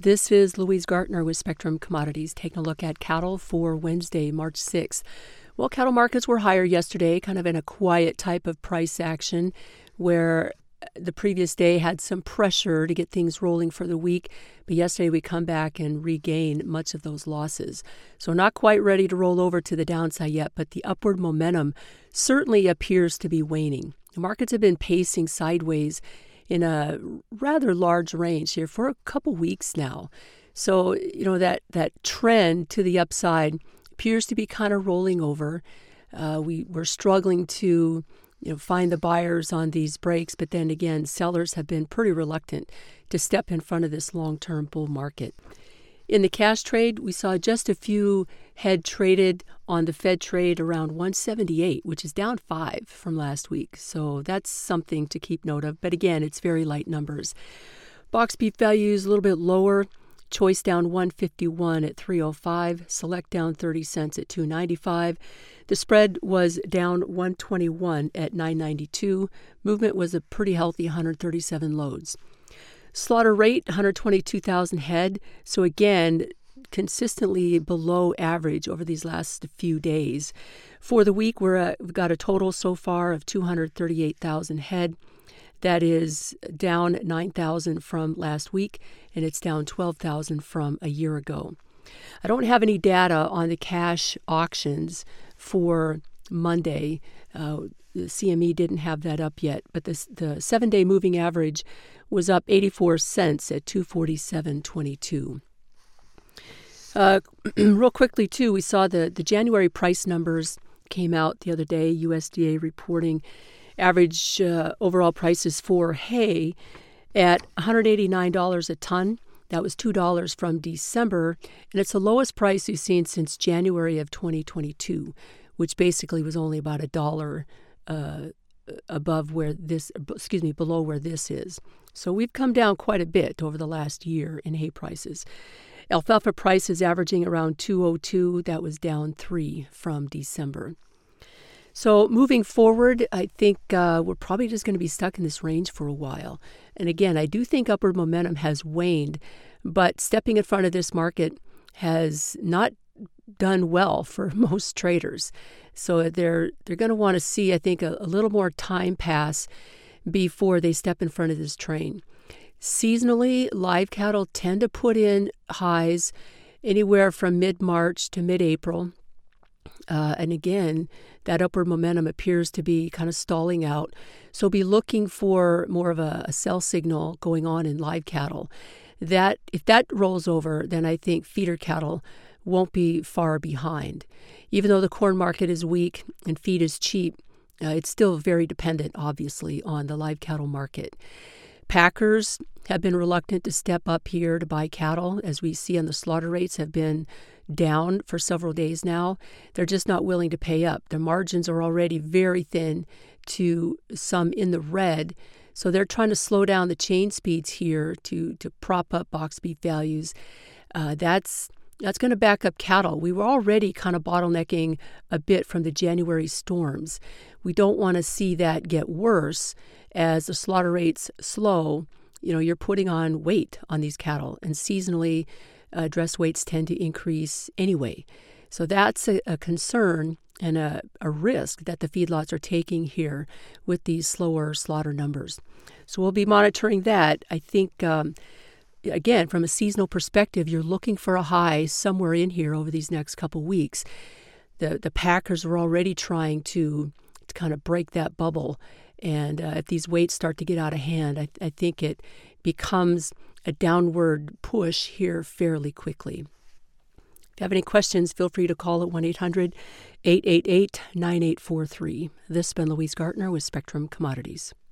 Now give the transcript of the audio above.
This is Louise Gartner with Spectrum Commodities, taking a look at cattle for Wednesday, March 6th. Well, cattle markets were higher yesterday, kind of in a quiet type of price action where the previous day had some pressure to get things rolling for the week. But yesterday we come back and regain much of those losses. So not quite ready to roll over to the downside yet, but the upward momentum certainly appears to be waning. The markets have been pacing sideways in a rather large range here for a couple weeks now. So, that trend to the upside appears to be kind of rolling over. We're struggling to find the buyers on these breaks, but then again, sellers have been pretty reluctant to step in front of this long-term bull market. In the cash trade, we saw just a few head traded on the Fed trade around 178, which is down 5 from last week. So that's something to keep note of. But again, it's very light numbers. Box beef values a little bit lower. Choice down 151 at 305. Select down 30 cents at 295. The spread was down 121 at 992. Movement was a pretty healthy 137 loads. Slaughter rate, 122,000 head. So again, consistently below average over these last few days. For the week, we've got a total so far of 238,000 head. That is down 9,000 from last week, and it's down 12,000 from a year ago. I don't have any data on the cash auctions for Monday. The CME didn't have that up yet, but the 7-day moving average was up 84 cents at 247.22. Real quickly, too, we saw the January price numbers came out the other day, USDA reporting average overall prices for hay at $189 a ton. That was $2 from December, and it's the lowest price we've seen since January of 2022, which basically was only about $1 below where this is. So we've come down quite a bit over the last year in hay prices. Alfalfa price is averaging around $202. That was down 3 from December. So moving forward, I think we're probably just going to be stuck in this range for a while. And again, I do think upward momentum has waned, but stepping in front of this market has not done well for most traders. So they're going to want to see, I think, a little more time pass before they step in front of this train. Seasonally, live cattle tend to put in highs anywhere from mid-March to mid-April. And again, that upward momentum appears to be kind of stalling out. So be looking for more of a sell signal going on in live cattle. That if that rolls over, then I think feeder cattle won't be far behind. Even though the corn market is weak and feed is cheap, it's still very dependent, obviously, on the live cattle market. Packers have been reluctant to step up here to buy cattle, as we see on the slaughter rates have been down for several days now. They're just not willing to pay up. Their margins are already very thin to some in the red. So they're trying to slow down the chain speeds here to prop up box beef values. That's going to back up cattle. We were already kind of bottlenecking a bit from the January storms. We don't want to see that get worse as the slaughter rates slow. You're putting on weight on these cattle, and seasonally, dress weights tend to increase anyway. So that's a concern and a risk that the feedlots are taking here with these slower slaughter numbers. So we'll be monitoring that. I think, again, from a seasonal perspective, you're looking for a high somewhere in here over these next couple weeks. The packers are already trying to kind of break that bubble. And if these weights start to get out of hand, I think it becomes a downward push here fairly quickly. If you have any questions, feel free to call at 1-800-888-9843. This has been Louise Gartner with Spectrum Commodities.